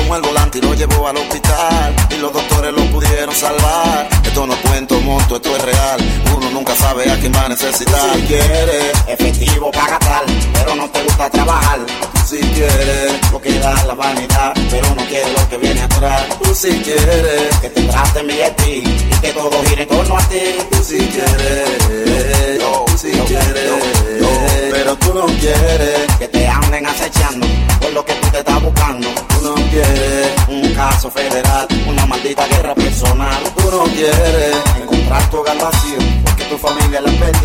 tomó el volante y lo llevó al hospital y los doctores lo pudieron salvar. Esto no es cuento, monto, esto es real. Uno nunca sabe a quién va a necesitar. Si quieres efectivo para gastar, pero no te gusta trabajar. Si quieres lo que da la vanidad, pero no quieres lo que viene atrás. Tú si quieres que te traten bien a ti y que todo gire en torno a ti. Tú si quieres, tú si quieres, pero tú no quieres que te anden acechando por lo que tú te estás buscando. Tú no quieres un caso federal, una maldita guerra personal. Tú no quieres encontrar tu hogar vacío porque tu familia la perdió.